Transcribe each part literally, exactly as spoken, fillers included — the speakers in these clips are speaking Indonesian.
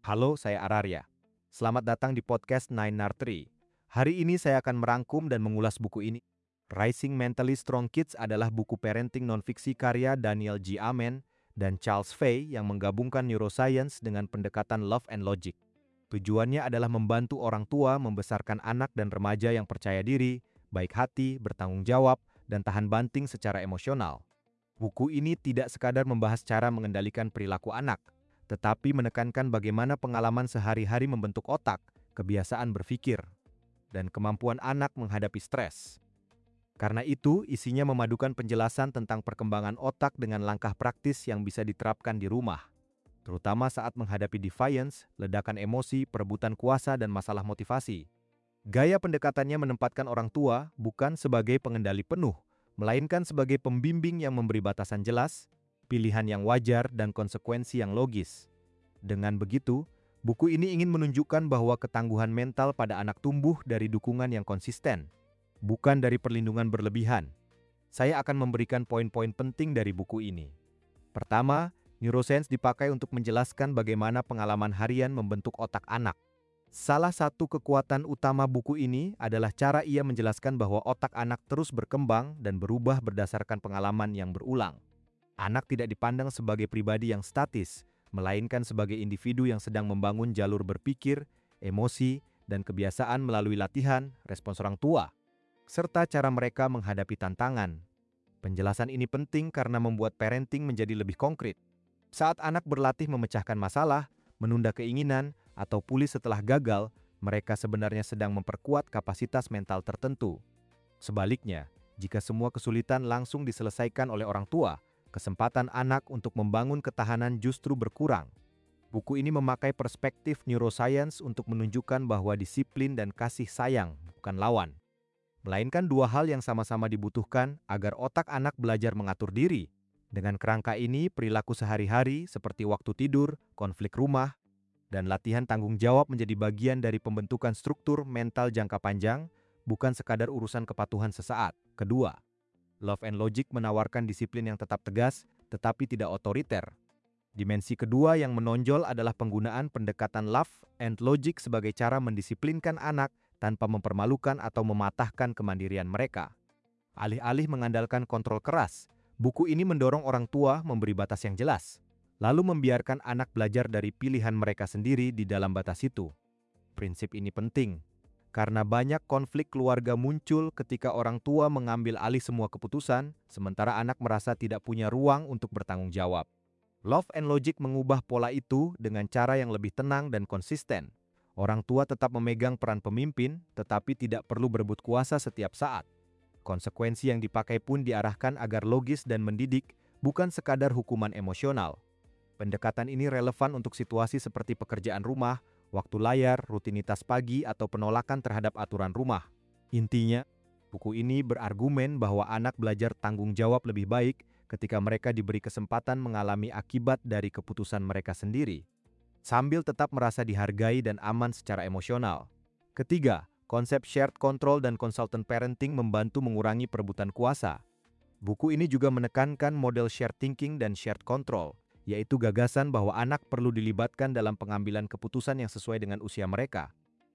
Halo, saya Araria. Selamat datang di podcast Nine Nursery. Hari ini saya akan merangkum dan mengulas buku ini. Rising Mentally Strong Kids adalah buku parenting non-fiksi karya Daniel G. Amen dan Charles Fay yang menggabungkan neuroscience dengan pendekatan love and logic. Tujuannya adalah membantu orang tua membesarkan anak dan remaja yang percaya diri, baik hati, bertanggung jawab, dan tahan banting secara emosional. Buku ini tidak sekadar membahas cara mengendalikan perilaku anak, tetapi menekankan bagaimana pengalaman sehari-hari membentuk otak, kebiasaan berpikir, dan kemampuan anak menghadapi stres. Karena itu, isinya memadukan penjelasan tentang perkembangan otak dengan langkah praktis yang bisa diterapkan di rumah, terutama saat menghadapi defiance, ledakan emosi, perebutan kuasa, dan masalah motivasi. Gaya pendekatannya menempatkan orang tua bukan sebagai pengendali penuh, melainkan sebagai pembimbing yang memberi batasan jelas, pilihan yang wajar, dan konsekuensi yang logis. Dengan begitu, buku ini ingin menunjukkan bahwa ketangguhan mental pada anak tumbuh dari dukungan yang konsisten, bukan dari perlindungan berlebihan. Saya akan memberikan poin-poin penting dari buku ini. Pertama, neuroscience dipakai untuk menjelaskan bagaimana pengalaman harian membentuk otak anak. Salah satu kekuatan utama buku ini adalah cara ia menjelaskan bahwa otak anak terus berkembang dan berubah berdasarkan pengalaman yang berulang. Anak tidak dipandang sebagai pribadi yang statis, melainkan sebagai individu yang sedang membangun jalur berpikir, emosi, dan kebiasaan melalui latihan, respons orang tua, serta cara mereka menghadapi tantangan. Penjelasan ini penting karena membuat parenting menjadi lebih konkret. Saat anak berlatih memecahkan masalah, menunda keinginan, atau pulih setelah gagal, mereka sebenarnya sedang memperkuat kapasitas mental tertentu. Sebaliknya, jika semua kesulitan langsung diselesaikan oleh orang tua, kesempatan anak untuk membangun ketahanan justru berkurang. Buku ini memakai perspektif neuroscience untuk menunjukkan bahwa disiplin dan kasih sayang bukan lawan, melainkan dua hal yang sama-sama dibutuhkan agar otak anak belajar mengatur diri. Dengan kerangka ini, perilaku sehari-hari seperti waktu tidur, konflik rumah, dan latihan tanggung jawab menjadi bagian dari pembentukan struktur mental jangka panjang, bukan sekadar urusan kepatuhan sesaat. Kedua, Love and Logic menawarkan disiplin yang tetap tegas, tetapi tidak otoriter. Dimensi kedua yang menonjol adalah penggunaan pendekatan Love and Logic sebagai cara mendisiplinkan anak tanpa mempermalukan atau mematahkan kemandirian mereka. Alih-alih mengandalkan kontrol keras, buku ini mendorong orang tua memberi batas yang jelas, lalu membiarkan anak belajar dari pilihan mereka sendiri di dalam batas itu. Prinsip ini penting, karena banyak konflik keluarga muncul ketika orang tua mengambil alih semua keputusan, sementara anak merasa tidak punya ruang untuk bertanggung jawab. Love and Logic mengubah pola itu dengan cara yang lebih tenang dan konsisten. Orang tua tetap memegang peran pemimpin, tetapi tidak perlu berebut kuasa setiap saat. Konsekuensi yang dipakai pun diarahkan agar logis dan mendidik, bukan sekadar hukuman emosional. Pendekatan ini relevan untuk situasi seperti pekerjaan rumah, waktu layar, rutinitas pagi, atau penolakan terhadap aturan rumah. Intinya, buku ini berargumen bahwa anak belajar tanggung jawab lebih baik ketika mereka diberi kesempatan mengalami akibat dari keputusan mereka sendiri, sambil tetap merasa dihargai dan aman secara emosional. Ketiga, konsep shared control dan consultant parenting membantu mengurangi perebutan kuasa. Buku ini juga menekankan model shared thinking dan shared control, yaitu gagasan bahwa anak perlu dilibatkan dalam pengambilan keputusan yang sesuai dengan usia mereka.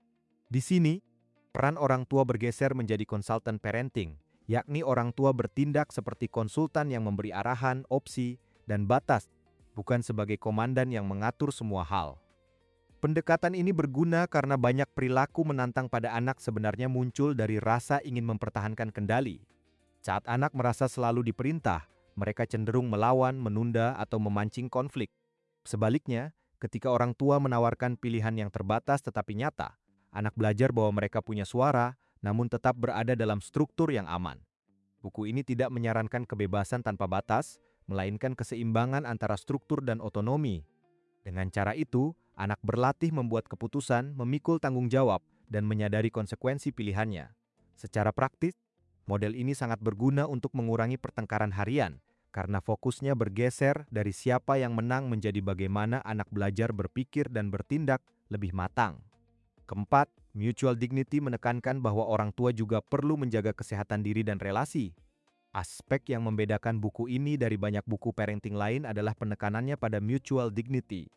Di sini, peran orang tua bergeser menjadi konsultan parenting, yakni orang tua bertindak seperti konsultan yang memberi arahan, opsi, dan batas, bukan sebagai komandan yang mengatur semua hal. Pendekatan ini berguna karena banyak perilaku menantang pada anak sebenarnya muncul dari rasa ingin mempertahankan kendali. Saat anak merasa selalu diperintah, mereka cenderung melawan, menunda, atau memancing konflik. Sebaliknya, ketika orang tua menawarkan pilihan yang terbatas tetapi nyata, anak belajar bahwa mereka punya suara, namun tetap berada dalam struktur yang aman. Buku ini tidak menyarankan kebebasan tanpa batas, melainkan keseimbangan antara struktur dan otonomi. Dengan cara itu, anak berlatih membuat keputusan, memikul tanggung jawab, dan menyadari konsekuensi pilihannya. Secara praktis, model ini sangat berguna untuk mengurangi pertengkaran harian, karena fokusnya bergeser dari siapa yang menang menjadi bagaimana anak belajar berpikir dan bertindak lebih matang. Keempat, mutual dignity menekankan bahwa orang tua juga perlu menjaga kesehatan diri dan relasi. Aspek yang membedakan buku ini dari banyak buku parenting lain adalah penekanannya pada mutual dignity.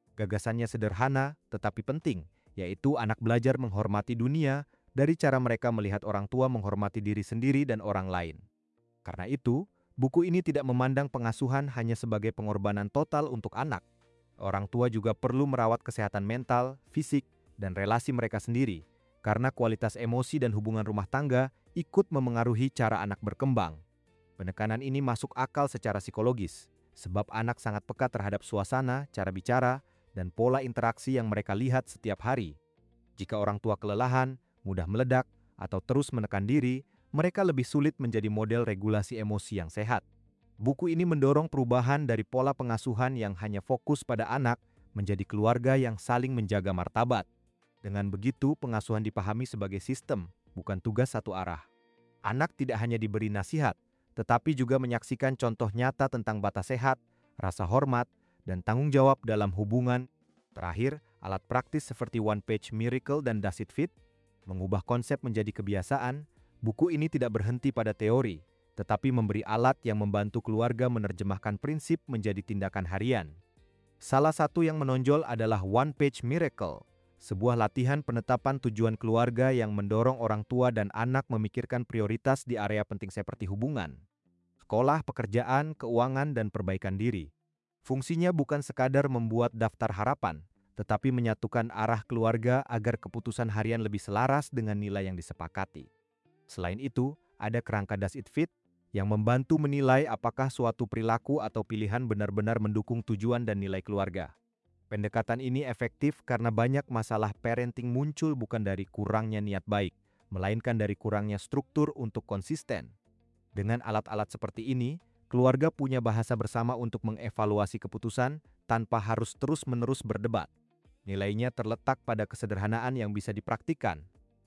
Gagasannya sederhana tetapi penting, yaitu anak belajar menghormati dunia dari cara mereka melihat orang tua menghormati diri sendiri dan orang lain. Karena itu, buku ini tidak memandang pengasuhan hanya sebagai pengorbanan total untuk anak. Orang tua juga perlu merawat kesehatan mental, fisik, dan relasi mereka sendiri, karena kualitas emosi dan hubungan rumah tangga ikut memengaruhi cara anak berkembang. Penekanan ini masuk akal secara psikologis, sebab anak sangat peka terhadap suasana, cara bicara, dan pola interaksi yang mereka lihat setiap hari. Jika orang tua kelelahan, mudah meledak, atau terus menekan diri, mereka lebih sulit menjadi model regulasi emosi yang sehat. Buku ini mendorong perubahan dari pola pengasuhan yang hanya fokus pada anak menjadi keluarga yang saling menjaga martabat. Dengan begitu, pengasuhan dipahami sebagai sistem, bukan tugas satu arah. Anak tidak hanya diberi nasihat, tetapi juga menyaksikan contoh nyata tentang batas sehat, rasa hormat, dan tanggung jawab dalam hubungan. Terakhir, alat praktis seperti One Page Miracle dan Does It Fit mengubah konsep menjadi kebiasaan. Buku ini tidak berhenti pada teori, tetapi memberi alat yang membantu keluarga menerjemahkan prinsip menjadi tindakan harian. Salah satu yang menonjol adalah One Page Miracle, sebuah latihan penetapan tujuan keluarga yang mendorong orang tua dan anak memikirkan prioritas di area penting seperti hubungan, sekolah, pekerjaan, keuangan, dan perbaikan diri. Fungsinya bukan sekadar membuat daftar harapan, tetapi menyatukan arah keluarga agar keputusan harian lebih selaras dengan nilai yang disepakati. Selain itu, ada kerangka Does It Fit yang membantu menilai apakah suatu perilaku atau pilihan benar-benar mendukung tujuan dan nilai keluarga. Pendekatan ini efektif karena banyak masalah parenting muncul bukan dari kurangnya niat baik, melainkan dari kurangnya struktur untuk konsisten. Dengan alat-alat seperti ini, keluarga punya bahasa bersama untuk mengevaluasi keputusan tanpa harus terus-menerus berdebat. Nilainya terletak pada kesederhanaan yang bisa dipraktikkan.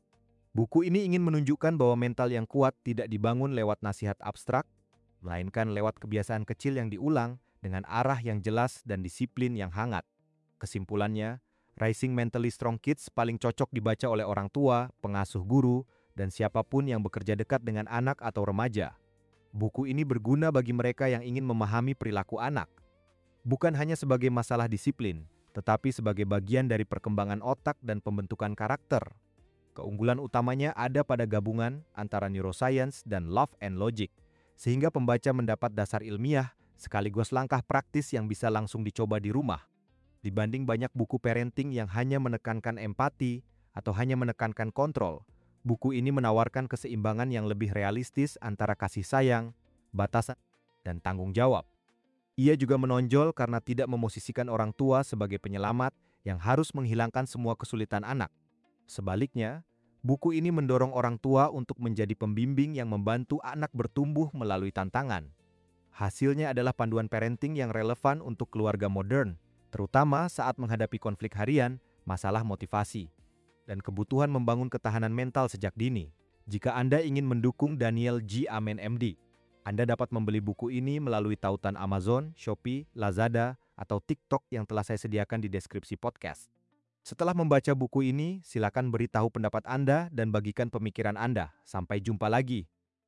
Buku ini ingin menunjukkan bahwa mental yang kuat tidak dibangun lewat nasihat abstrak, melainkan lewat kebiasaan kecil yang diulang dengan arah yang jelas dan disiplin yang hangat. Kesimpulannya, Raising Mentally Strong Kids paling cocok dibaca oleh orang tua, pengasuh guru, dan siapapun yang bekerja dekat dengan anak atau remaja. Buku ini berguna bagi mereka yang ingin memahami perilaku anak, bukan hanya sebagai masalah disiplin, tetapi sebagai bagian dari perkembangan otak dan pembentukan karakter. Keunggulan utamanya ada pada gabungan antara neuroscience dan love and logic, sehingga pembaca mendapat dasar ilmiah sekaligus langkah praktis yang bisa langsung dicoba di rumah. Dibanding banyak buku parenting yang hanya menekankan empati atau hanya menekankan kontrol, buku ini menawarkan keseimbangan yang lebih realistis antara kasih sayang, batasan, dan tanggung jawab. Ia juga menonjol karena tidak memosisikan orang tua sebagai penyelamat yang harus menghilangkan semua kesulitan anak. Sebaliknya, buku ini mendorong orang tua untuk menjadi pembimbing yang membantu anak bertumbuh melalui tantangan. Hasilnya adalah panduan parenting yang relevan untuk keluarga modern, terutama saat menghadapi konflik harian, masalah motivasi, dan kebutuhan membangun ketahanan mental sejak dini. Jika Anda ingin mendukung Daniel G. Amen M D, Anda dapat membeli buku ini melalui tautan Amazon, Shopee, Lazada, atau TikTok yang telah saya sediakan di deskripsi podcast. Setelah membaca buku ini, silakan beritahu pendapat Anda dan bagikan pemikiran Anda. Sampai jumpa lagi.